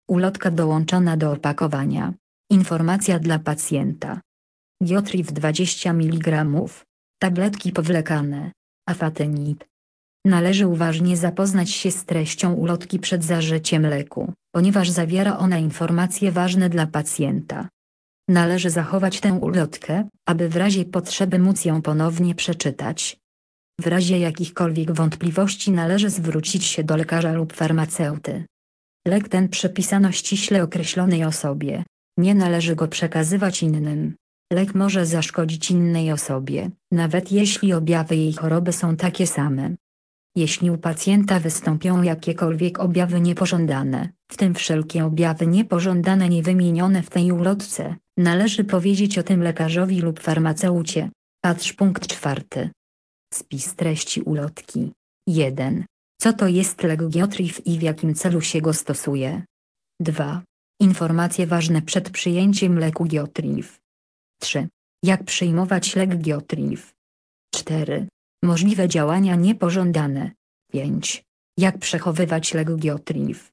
Ulotka dołączona do opakowania. Informacja dla pacjenta. Giotrif 20 mg. Tabletki powlekane. Afatenib. Należy uważnie zapoznać się z treścią ulotki przed zażyciem leku, ponieważ zawiera ona informacje ważne dla pacjenta. Należy zachować tę ulotkę, aby w razie potrzeby móc ją ponownie przeczytać. W razie jakichkolwiek wątpliwości należy zwrócić się do lekarza lub farmaceuty. Lek ten przepisano ściśle określonej osobie. Nie należy go przekazywać innym. Lek może zaszkodzić innej osobie, nawet jeśli objawy jej choroby są takie same. Jeśli u pacjenta wystąpią jakiekolwiek objawy niepożądane, w tym wszelkie objawy niepożądane niewymienione w tej ulotce, należy powiedzieć o tym lekarzowi lub farmaceucie. Patrz punkt 4. Spis treści ulotki. 1. Co to jest lek Giotrif i w jakim celu się go stosuje? 2. Informacje ważne przed przyjęciem leku Giotrif. 3. Jak przyjmować lek Giotrif? 4. Możliwe działania niepożądane. 5. Jak przechowywać lek Giotrif?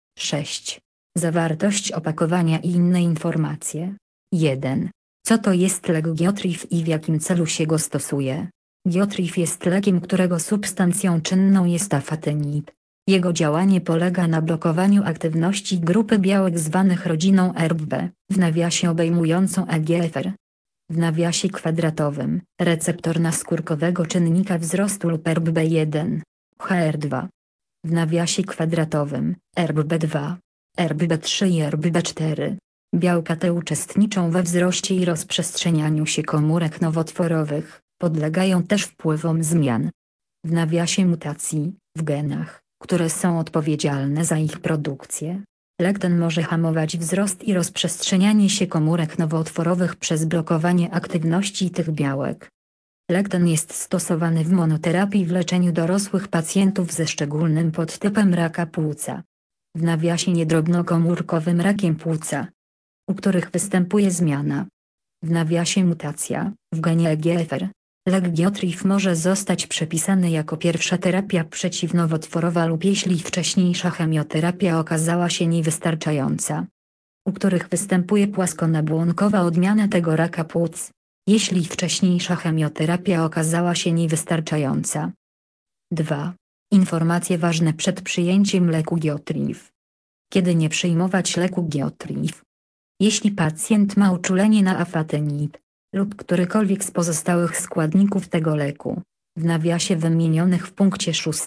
6. Zawartość opakowania i inne informacje. 1. Co to jest lek Giotrif i w jakim celu się go stosuje? Giotrif jest lekiem, którego substancją czynną jest afatenib. Jego działanie polega na blokowaniu aktywności grupy białek zwanych rodziną ErbB, w nawiasie obejmującą EGFR. W nawiasie kwadratowym, receptor naskórkowego czynnika wzrostu lub ErbB1, HR2. W nawiasie kwadratowym, ErbB2, ErbB3 i ErbB4. Białka te uczestniczą we wzroście i rozprzestrzenianiu się komórek nowotworowych, podlegają też wpływom zmian w nawiasie mutacji, w genach, które są odpowiedzialne za ich produkcję. Lek ten może hamować wzrost i rozprzestrzenianie się komórek nowotworowych przez blokowanie aktywności tych białek. Lek ten jest stosowany w monoterapii w leczeniu dorosłych pacjentów ze szczególnym podtypem raka płuca. W nawiasie niedrobnokomórkowym rakiem płuca, u których występuje zmiana w nawiasie mutacja, w genie EGFR. Lek Giotrif może zostać przepisany jako pierwsza terapia przeciwnowotworowa lub jeśli wcześniejsza chemioterapia okazała się niewystarczająca. U których występuje płaskonabłonkowa odmiana tego raka płuc, jeśli wcześniejsza chemioterapia okazała się niewystarczająca. 2. Informacje ważne przed przyjęciem leku Giotrif. Kiedy nie przyjmować leku Giotrif? Jeśli pacjent ma uczulenie na afatenib lub którykolwiek z pozostałych składników tego leku, w nawiasie wymienionych w punkcie 6.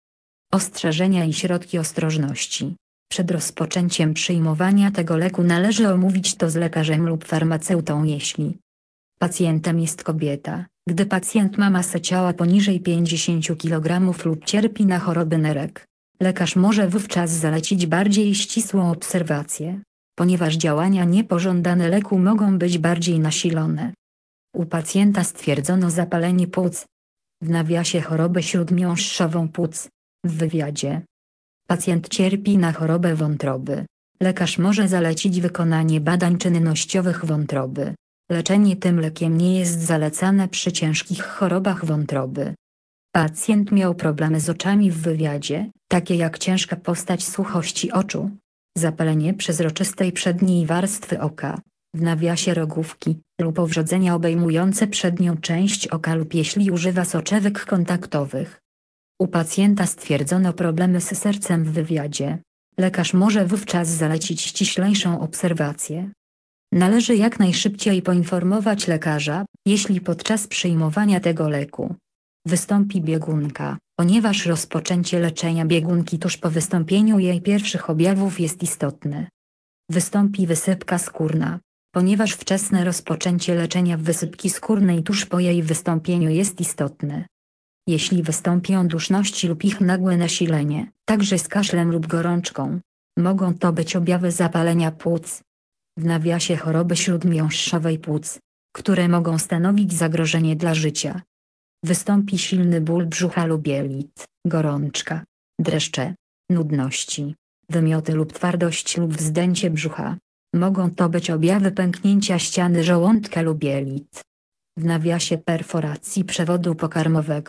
Ostrzeżenia i środki ostrożności. Przed rozpoczęciem przyjmowania tego leku należy omówić to z lekarzem lub farmaceutą. Jeśli pacjentem jest kobieta, gdy pacjent ma masę ciała poniżej 50 kg lub cierpi na choroby nerek, lekarz może wówczas zalecić bardziej ścisłą obserwację, ponieważ działania niepożądane leku mogą być bardziej nasilone. U pacjenta stwierdzono zapalenie płuc, w nawiasie chorobę śródmiąższową płuc, w wywiadzie. Pacjent cierpi na chorobę wątroby. Lekarz może zalecić wykonanie badań czynnościowych wątroby. Leczenie tym lekiem nie jest zalecane przy ciężkich chorobach wątroby. Pacjent miał problemy z oczami w wywiadzie, takie jak ciężka postać suchości oczu, zapalenie przezroczystej przedniej warstwy oka, w nawiasie rogówki, lub powrzodzenia obejmujące przednią część oka lub jeśli używa soczewek kontaktowych. U pacjenta stwierdzono problemy z sercem w wywiadzie. Lekarz może wówczas zalecić ściślejszą obserwację. Należy jak najszybciej poinformować lekarza, jeśli podczas przyjmowania tego leku wystąpi biegunka, ponieważ rozpoczęcie leczenia biegunki tuż po wystąpieniu jej pierwszych objawów jest istotne. Wystąpi wysypka skórna, ponieważ wczesne rozpoczęcie leczenia wysypki skórnej tuż po jej wystąpieniu jest istotne. Jeśli wystąpią duszności lub ich nagłe nasilenie, także z kaszlem lub gorączką, mogą to być objawy zapalenia płuc, w nawiasie choroby śródmiąższowej płuc, które mogą stanowić zagrożenie dla życia. Wystąpi silny ból brzucha lub jelit, gorączka, dreszcze, nudności, wymioty lub twardość lub wzdęcie brzucha. Mogą to być objawy pęknięcia ściany żołądka lub jelit. W nawiasie perforacji przewodu pokarmowego,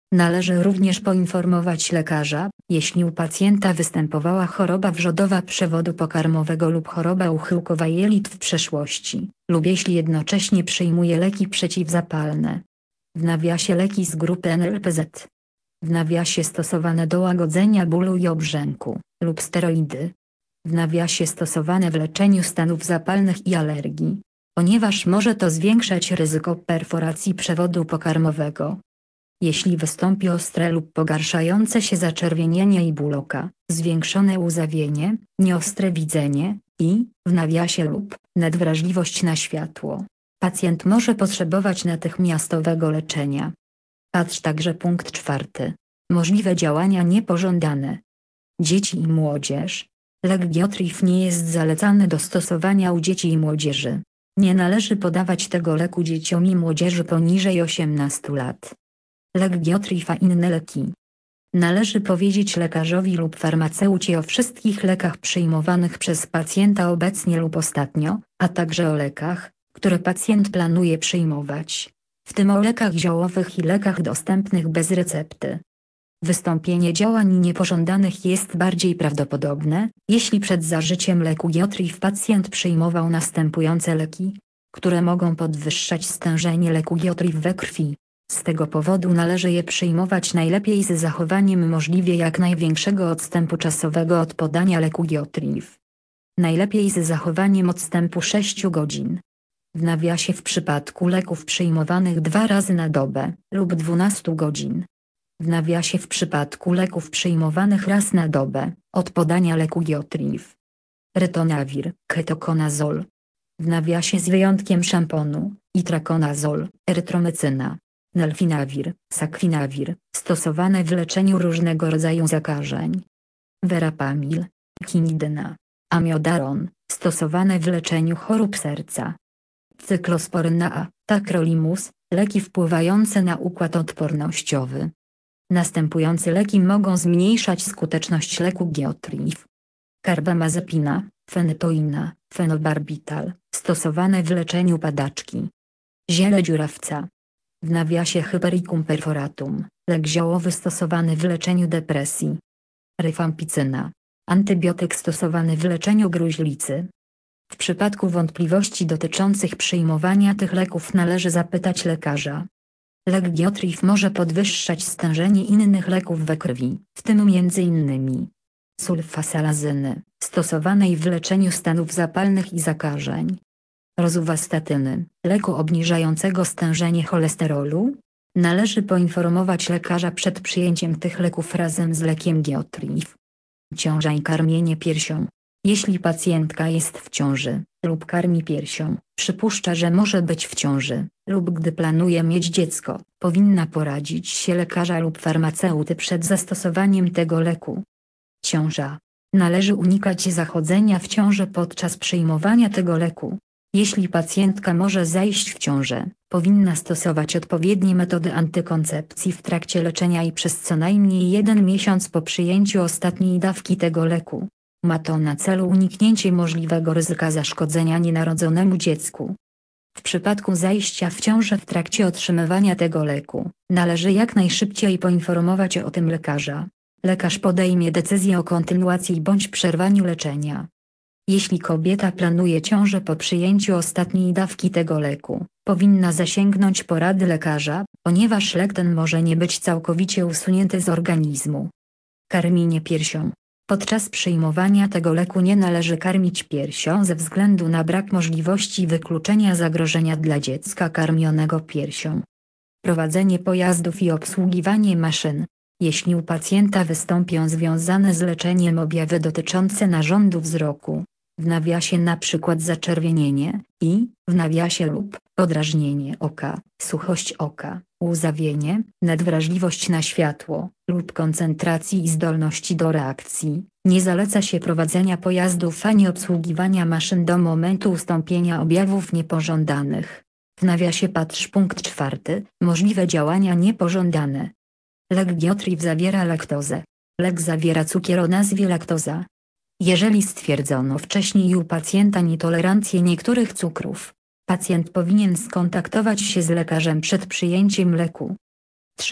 Należy również poinformować lekarza, jeśli u pacjenta występowała choroba wrzodowa przewodu pokarmowego lub choroba uchyłkowa jelit w przeszłości, lub jeśli jednocześnie przyjmuje leki przeciwzapalne. W nawiasie leki z grupy NLPZ. W nawiasie stosowane do łagodzenia bólu i obrzęku, lub steroidy. W nawiasie stosowane w leczeniu stanów zapalnych i alergii, ponieważ może to zwiększać ryzyko perforacji przewodu pokarmowego. Jeśli wystąpi ostre lub pogarszające się zaczerwienienie i ból oka, zwiększone łzawienie, nieostre widzenie i, w nawiasie lub, nadwrażliwość na światło, pacjent może potrzebować natychmiastowego leczenia. Patrz także punkt 4. Możliwe działania niepożądane. Dzieci i młodzież. Lek Giotrif nie jest zalecany do stosowania u dzieci i młodzieży. Nie należy podawać tego leku dzieciom i młodzieży poniżej 18 lat. Lek Giotrif a inne leki. Należy powiedzieć lekarzowi lub farmaceucie o wszystkich lekach przyjmowanych przez pacjenta obecnie lub ostatnio, a także o lekach, które pacjent planuje przyjmować, w tym o lekach ziołowych i lekach dostępnych bez recepty. Wystąpienie działań niepożądanych jest bardziej prawdopodobne, jeśli przed zażyciem leku Giotrif pacjent przyjmował następujące leki, które mogą podwyższać stężenie leku Giotrif we krwi. Z tego powodu należy je przyjmować najlepiej z zachowaniem możliwie jak największego odstępu czasowego od podania leku Giotrif. Najlepiej z zachowaniem odstępu 6 godzin. W nawiasie w przypadku leków przyjmowanych 2 razy na dobę lub 12 godzin. W nawiasie w przypadku leków przyjmowanych raz na dobę, od podania leku Giotrif. Ritonavir, ketokonazol. W nawiasie z wyjątkiem szamponu, itrakonazol, erytromycyna. Nelfinawir, sakwinawir, stosowane w leczeniu różnego rodzaju zakażeń. Verapamil, kinidyna, amiodaron, stosowane w leczeniu chorób serca. Cyklosporyna A, tacrolimus, leki wpływające na układ odpornościowy. Następujące leki mogą zmniejszać skuteczność leku Giotrif. Karbamazepina, fenytoina, fenobarbital, stosowane w leczeniu padaczki. Ziele dziurawca. W nawiasie Hypericum perforatum, lek ziołowy stosowany w leczeniu depresji. Rifampicina, antybiotyk stosowany w leczeniu gruźlicy. W przypadku wątpliwości dotyczących przyjmowania tych leków należy zapytać lekarza. Lek Giotrif może podwyższać stężenie innych leków we krwi, w tym m.in. sulfasalazyny, stosowanej w leczeniu stanów zapalnych i zakażeń. Rozuvastatyny, leku obniżającego stężenie cholesterolu. Należy poinformować lekarza przed przyjęciem tych leków razem z lekiem Giotrif. Ciąża i karmienie piersią. Jeśli pacjentka jest w ciąży, lub karmi piersią, przypuszcza, że może być w ciąży, lub gdy planuje mieć dziecko, powinna poradzić się lekarza lub farmaceuty przed zastosowaniem tego leku. Ciąża. Należy unikać zachodzenia w ciąży podczas przyjmowania tego leku. Jeśli pacjentka może zajść w ciążę, powinna stosować odpowiednie metody antykoncepcji w trakcie leczenia i przez co najmniej 1 miesiąc po przyjęciu ostatniej dawki tego leku. Ma to na celu uniknięcie możliwego ryzyka zaszkodzenia nienarodzonemu dziecku. W przypadku zajścia w ciążę w trakcie otrzymywania tego leku, należy jak najszybciej poinformować o tym lekarza. Lekarz podejmie decyzję o kontynuacji bądź przerwaniu leczenia. Jeśli kobieta planuje ciążę po przyjęciu ostatniej dawki tego leku, powinna zasięgnąć porady lekarza, ponieważ lek ten może nie być całkowicie usunięty z organizmu. Karmienie piersią. Podczas przyjmowania tego leku nie należy karmić piersią ze względu na brak możliwości wykluczenia zagrożenia dla dziecka karmionego piersią. Prowadzenie pojazdów i obsługiwanie maszyn. Jeśli u pacjenta wystąpią związane z leczeniem objawy dotyczące narządu wzroku, w nawiasie np. zaczerwienienie i, w nawiasie lub, podrażnienie oka, suchość oka, łzawienie, nadwrażliwość na światło, lub koncentracji i zdolności do reakcji, nie zaleca się prowadzenia pojazdów ani obsługiwania maszyn do momentu ustąpienia objawów niepożądanych. W nawiasie patrz punkt 4. Możliwe działania niepożądane. Lek Giotrif zawiera laktozę. Lek zawiera cukier o nazwie laktoza. Jeżeli stwierdzono wcześniej u pacjenta nietolerancję niektórych cukrów, pacjent powinien skontaktować się z lekarzem przed przyjęciem leku. 3.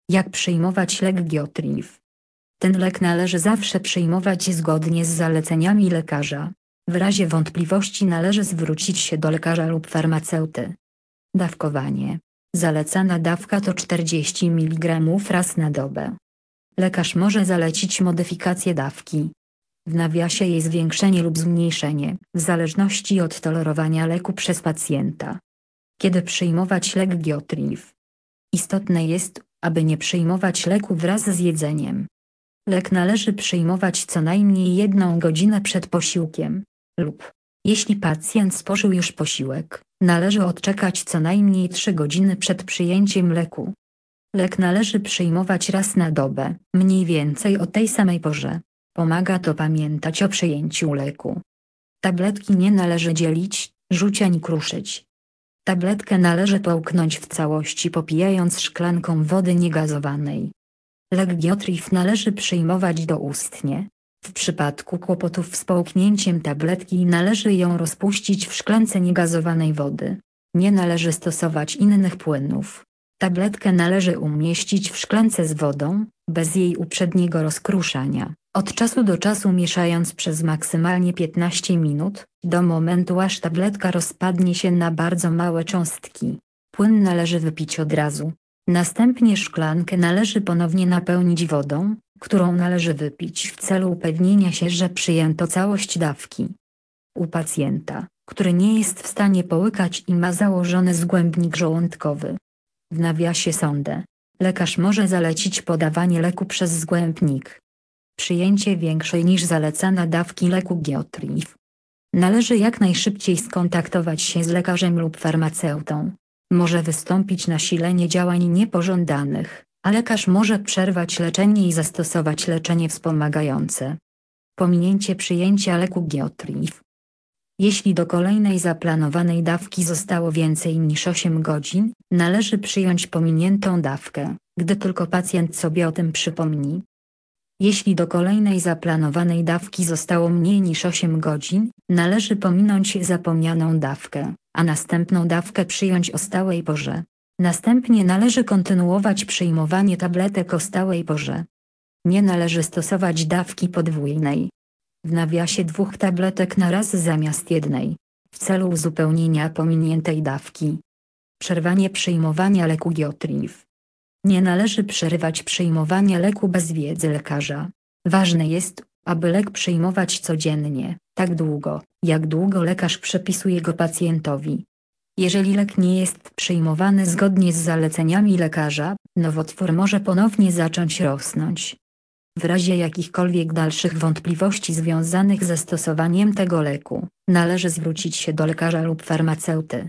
Jak przyjmować lek Geotrif? Ten lek należy zawsze przyjmować zgodnie z zaleceniami lekarza. W razie wątpliwości należy zwrócić się do lekarza lub farmaceuty. Dawkowanie. Zalecana dawka to 40 mg raz na dobę. Lekarz może zalecić modyfikację dawki. W nawiasie jej zwiększenie lub zmniejszenie, w zależności od tolerowania leku przez pacjenta. Kiedy przyjmować lek Geotrif? Istotne jest, aby nie przyjmować leku wraz z jedzeniem. Lek należy przyjmować co najmniej 1 godzinę przed posiłkiem, lub, jeśli pacjent spożył już posiłek, należy odczekać co najmniej 3 godziny przed przyjęciem leku. Lek należy przyjmować raz na dobę, mniej więcej o tej samej porze. Pomaga to pamiętać o przyjęciu leku. Tabletki nie należy dzielić, rzucić ani kruszyć. Tabletkę należy połknąć w całości popijając szklanką wody niegazowanej. Lek Geotrif należy przyjmować doustnie. W przypadku kłopotów z połknięciem tabletki należy ją rozpuścić w szklance niegazowanej wody. Nie należy stosować innych płynów. Tabletkę należy umieścić w szklance z wodą, bez jej uprzedniego rozkruszania, od czasu do czasu mieszając przez maksymalnie 15 minut, do momentu aż tabletka rozpadnie się na bardzo małe cząstki. Płyn należy wypić od razu. Następnie szklankę należy ponownie napełnić wodą, którą należy wypić w celu upewnienia się, że przyjęto całość dawki. U pacjenta, który nie jest w stanie połykać i ma założony zgłębnik żołądkowy. W nawiasie sondę. Lekarz może zalecić podawanie leku przez zgłębnik. Przyjęcie większej niż zalecana dawki leku Geotrif. Należy jak najszybciej skontaktować się z lekarzem lub farmaceutą. Może wystąpić nasilenie działań niepożądanych, a lekarz może przerwać leczenie i zastosować leczenie wspomagające. Pominięcie przyjęcia leku Geotrif. Jeśli do kolejnej zaplanowanej dawki zostało więcej niż 8 godzin, należy przyjąć pominiętą dawkę, gdy tylko pacjent sobie o tym przypomni. Jeśli do kolejnej zaplanowanej dawki zostało mniej niż 8 godzin, należy pominąć zapomnianą dawkę, a następną dawkę przyjąć o stałej porze. Następnie należy kontynuować przyjmowanie tabletek o stałej porze. Nie należy stosować dawki podwójnej. W nawiasie 2 tabletek na raz zamiast 1, w celu uzupełnienia pominiętej dawki. Przerwanie przyjmowania leku Geotrif. Nie należy przerywać przyjmowania leku bez wiedzy lekarza. Ważne jest, aby lek przyjmować codziennie, tak długo, jak długo lekarz przepisuje go pacjentowi. Jeżeli lek nie jest przyjmowany zgodnie z zaleceniami lekarza, nowotwór może ponownie zacząć rosnąć. W razie jakichkolwiek dalszych wątpliwości związanych ze stosowaniem tego leku, należy zwrócić się do lekarza lub farmaceuty.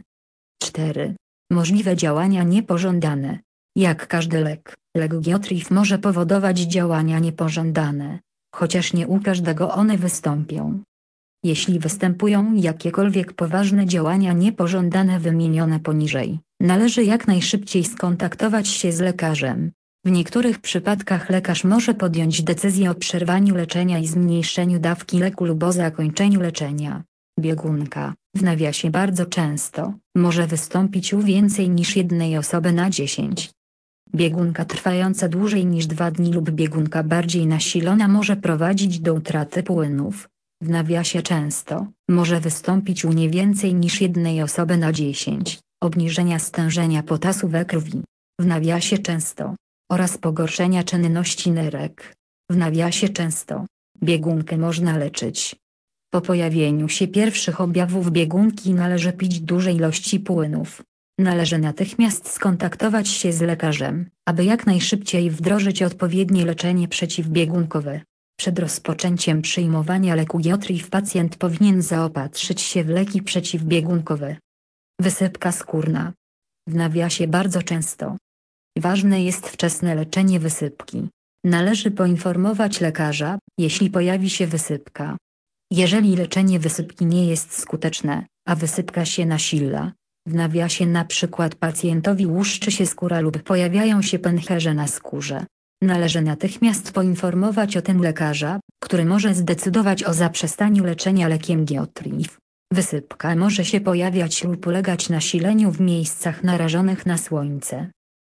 4. Możliwe działania niepożądane. Jak każdy lek, lek Geotrif może powodować działania niepożądane, chociaż nie u każdego one wystąpią. Jeśli występują jakiekolwiek poważne działania niepożądane wymienione poniżej, należy jak najszybciej skontaktować się z lekarzem. W niektórych przypadkach lekarz może podjąć decyzję o przerwaniu leczenia i zmniejszeniu dawki leku lub o zakończeniu leczenia. Biegunka, w nawiasie bardzo często, może wystąpić u więcej niż 1 osoby na 10. Biegunka trwająca dłużej niż 2 dni lub biegunka bardziej nasilona może prowadzić do utraty płynów. W nawiasie często, może wystąpić u nie więcej niż 1 osoby na 10, obniżenia stężenia potasu we krwi. W nawiasie często. Oraz pogorszenia czynności nerek. W nawiasie często. Biegunkę można leczyć. Po pojawieniu się pierwszych objawów biegunki należy pić duże ilości płynów. Należy natychmiast skontaktować się z lekarzem, aby jak najszybciej wdrożyć odpowiednie leczenie przeciwbiegunkowe. Przed rozpoczęciem przyjmowania leku Geotrif pacjent powinien zaopatrzyć się w leki przeciwbiegunkowe. Wysypka skórna. W nawiasie bardzo często. Ważne jest wczesne leczenie wysypki. Należy poinformować lekarza, jeśli pojawi się wysypka. Jeżeli leczenie wysypki nie jest skuteczne, a wysypka się nasila, w nawiasie np. pacjentowi łuszczy się skóra lub pojawiają się pęcherze na skórze, należy natychmiast poinformować o tym lekarza, który może zdecydować o zaprzestaniu leczenia lekiem Geotrif. Wysypka może się pojawiać lub ulegać nasileniu w miejscach narażonych na słońce.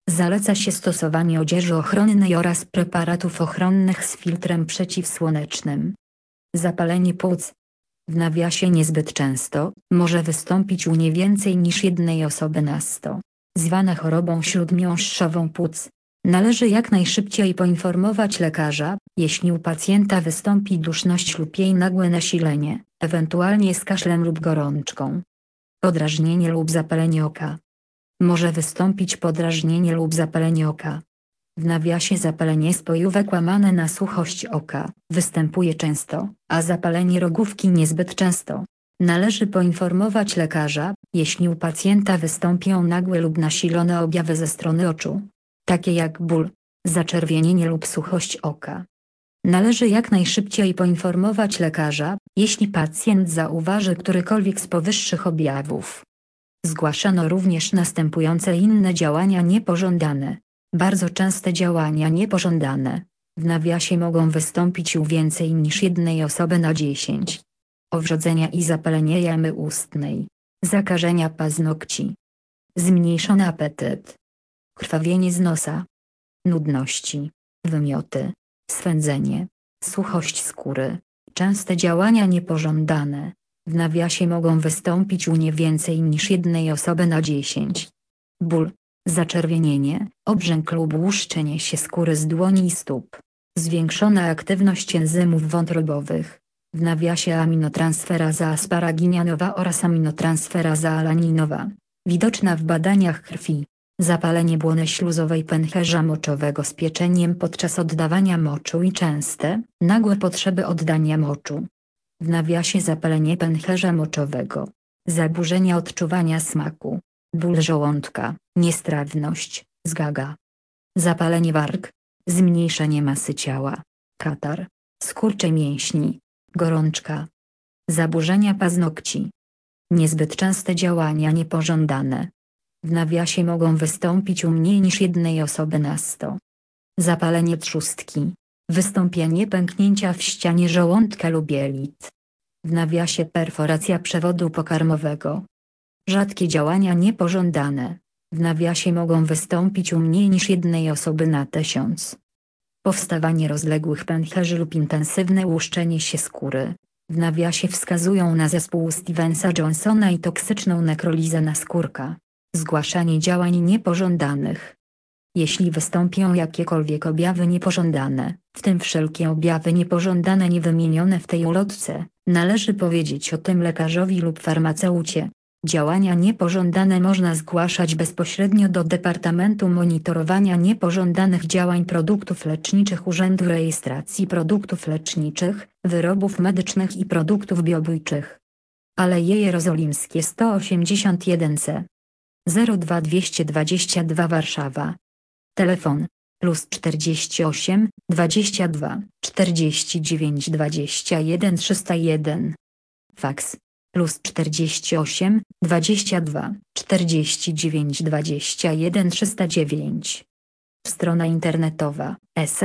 Zaleca się stosowanie odzieży ochronnej oraz preparatów ochronnych z filtrem przeciwsłonecznym. Zapalenie płuc. W nawiasie niezbyt często może wystąpić u nie więcej niż jednej osoby na 100. Zwana chorobą śródmiąższową płuc. Należy jak najszybciej poinformować lekarza, jeśli u pacjenta wystąpi duszność lub jej nagłe nasilenie, ewentualnie z kaszlem lub gorączką. Podrażnienie lub zapalenie oka. Może wystąpić podrażnienie lub zapalenie oka. W nawiasie zapalenie spojówek łamane na suchość oka występuje często, a zapalenie rogówki niezbyt często. Należy poinformować lekarza, jeśli u pacjenta wystąpią nagłe lub nasilone objawy ze strony oczu, takie jak ból, zaczerwienienie lub suchość oka. Należy jak najszybciej poinformować lekarza, jeśli pacjent zauważy którykolwiek z powyższych objawów. Zgłaszano również następujące inne działania niepożądane. Bardzo częste działania niepożądane. W nawiasie mogą wystąpić u więcej niż jednej osoby na 10. Owrzodzenia i zapalenie jamy ustnej. Zakażenia paznokci. Zmniejszony apetyt. Krwawienie z nosa. Nudności. Wymioty. Swędzenie. Suchość skóry. Częste działania niepożądane. W nawiasie mogą wystąpić u nie więcej niż jednej osoby na 10. Ból. Zaczerwienienie, obrzęk lub łuszczenie się skóry z dłoni i stóp. Zwiększona aktywność enzymów wątrobowych. W nawiasie aminotransferaza asparaginianowa oraz aminotransferaza alaninowa. Widoczna w badaniach krwi. Zapalenie błony śluzowej pęcherza moczowego z pieczeniem podczas oddawania moczu i częste, nagłe potrzeby oddania moczu. W nawiasie zapalenie pęcherza moczowego. Zaburzenia odczuwania smaku. Ból żołądka, niestrawność, zgaga. Zapalenie warg. Zmniejszenie masy ciała. Katar. Skurcze mięśni. Gorączka. Zaburzenia paznokci. Niezbyt częste działania niepożądane. W nawiasie mogą wystąpić u mniej niż jednej osoby na 100. Zapalenie trzustki. Wystąpienie pęknięcia w ścianie żołądka lub jelit. W nawiasie perforacja przewodu pokarmowego. Rzadkie działania niepożądane. W nawiasie mogą wystąpić u mniej niż jednej osoby na 1000. Powstawanie rozległych pęcherzy lub intensywne łuszczenie się skóry. W nawiasie wskazują na zespół Stevensa-Johnsona i toksyczną nekrolizę naskórka. Zgłaszanie działań niepożądanych. Jeśli wystąpią jakiekolwiek objawy niepożądane, w tym wszelkie objawy niepożądane niewymienione w tej ulotce, należy powiedzieć o tym lekarzowi lub farmaceucie. Działania niepożądane można zgłaszać bezpośrednio do Departamentu Monitorowania Niepożądanych Działań Produktów Leczniczych Urzędu Rejestracji Produktów Leczniczych, Wyrobów Medycznych i Produktów Biobójczych. Aleje Jerozolimskie 181C 02222 Warszawa. Telefon +48 22 49 21 301. Faks +48 22 49 21 309. Strona internetowa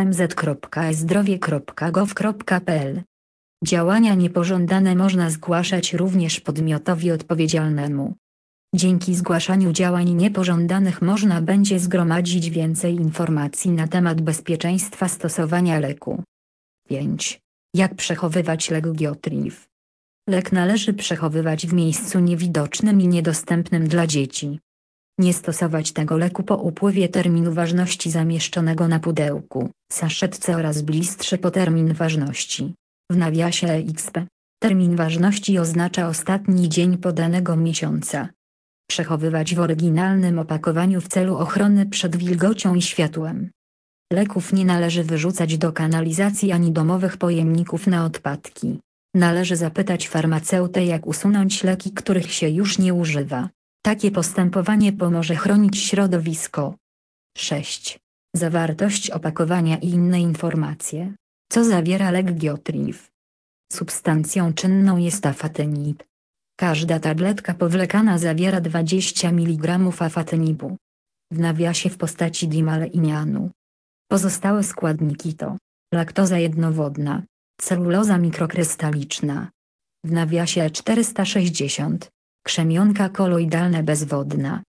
smz.ezdrowie.gov.pl. Działania niepożądane można zgłaszać również podmiotowi odpowiedzialnemu. Dzięki zgłaszaniu działań niepożądanych można będzie zgromadzić więcej informacji na temat bezpieczeństwa stosowania leku. 5. Jak przechowywać lek Geotrif? Lek należy przechowywać w miejscu niewidocznym i niedostępnym dla dzieci. Nie stosować tego leku po upływie terminu ważności zamieszczonego na pudełku, saszetce oraz blistrze po termin ważności. W nawiasie EXP. Termin ważności oznacza ostatni dzień podanego miesiąca. Przechowywać w oryginalnym opakowaniu w celu ochrony przed wilgocią i światłem. Leków nie należy wyrzucać do kanalizacji ani domowych pojemników na odpadki. Należy zapytać farmaceutę, jak usunąć leki, których się już nie używa. Takie postępowanie pomoże chronić środowisko. 6. Zawartość opakowania i inne informacje. Co zawiera lek Geotrif? Substancją czynną jest afatenib. Każda tabletka powlekana zawiera 20 mg afatenibu. W nawiasie w postaci dimaleinianu. Pozostałe składniki to laktoza jednowodna, celuloza mikrokrystaliczna. W nawiasie 460, krzemionka koloidalna bezwodna.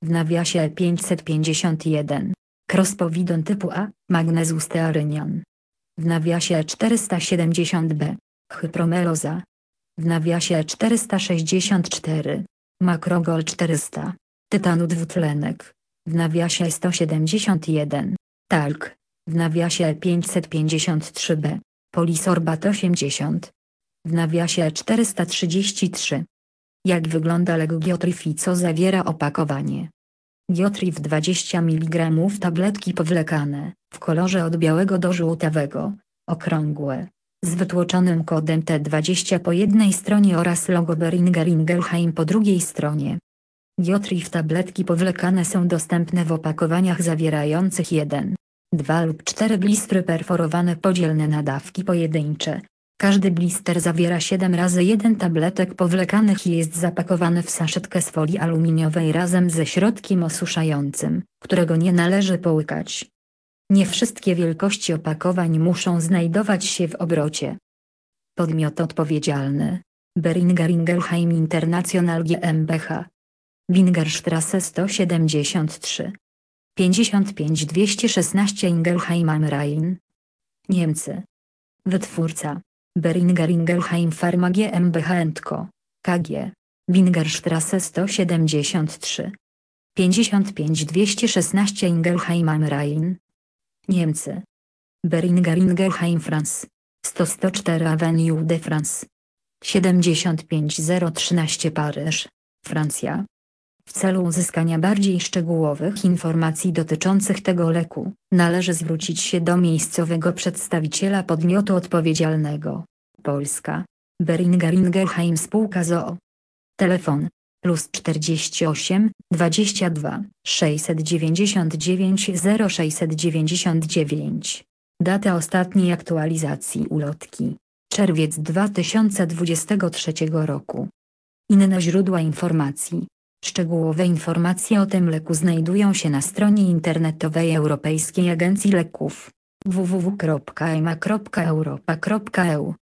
w nawiasie 551, Crospovidon typu A, magnezus stearynian, w nawiasie 470b, hypromeloza, w nawiasie 464, makrogol 400, tytanu dwutlenek, w nawiasie 171, talk, w nawiasie 553b, polisorbat 80, w nawiasie 433. Jak wygląda lek Giotrif i co zawiera opakowanie? Giotrif 20 mg tabletki powlekane, w kolorze od białego do żółtawego, okrągłe, z wytłoczonym kodem T20 po jednej stronie oraz logo Boehringer Ingelheim po drugiej stronie. Giotrif tabletki powlekane są dostępne w opakowaniach zawierających 1, 2 lub 4 blistry perforowane podzielne na dawki pojedyncze. Każdy blister zawiera 7 razy 1 tabletek powlekanych i jest zapakowany w saszetkę z folii aluminiowej razem ze środkiem osuszającym, którego nie należy połykać. Nie wszystkie wielkości opakowań muszą znajdować się w obrocie. Podmiot odpowiedzialny: Boehringer Ingelheim International GmbH. Wingerstrasse 173. 55216 Ingelheim am Rhein. Niemcy. Wytwórca: Boehringer Ingelheim Pharma GmbH & Co. KG. Wingerstrasse 173. 55216 Ingelheim am Rhein. Niemcy. Boehringer Ingelheim France. 104 Avenue de France. 75013 Paryż, Francja. W celu uzyskania bardziej szczegółowych informacji dotyczących tego leku, należy zwrócić się do miejscowego przedstawiciela podmiotu odpowiedzialnego. Polska. Boehringer Ingelheim Spółka z o.o. Telefon: +48 22 699 0699. Data ostatniej aktualizacji ulotki: czerwiec 2023 roku. Inne źródła informacji. Szczegółowe informacje o tym leku znajdują się na stronie internetowej Europejskiej Agencji Leków www.ema.europa.eu